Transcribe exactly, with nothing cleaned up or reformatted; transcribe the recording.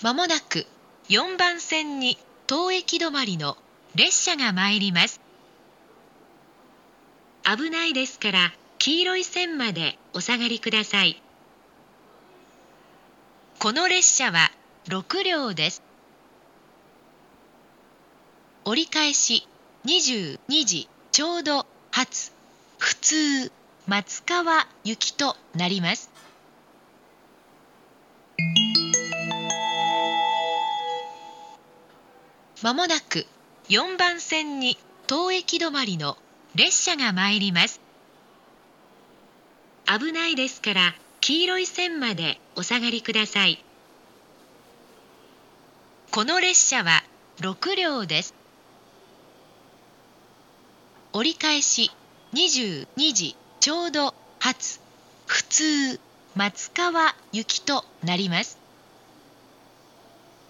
まもなくよんばん線に当駅止まりの列車が参ります。危ないですから黄色い線までお下がりください。この列車はろくりょうです。折り返しにじゅうにじちょうど発普通松川行きとなります。まもなくよんばん線に当駅止まりの列車が参ります。危ないですから黄色い線までお下がりください。この列車はろくりょうです。折り返しにじゅうにじちょうど発普通松川行きとなります。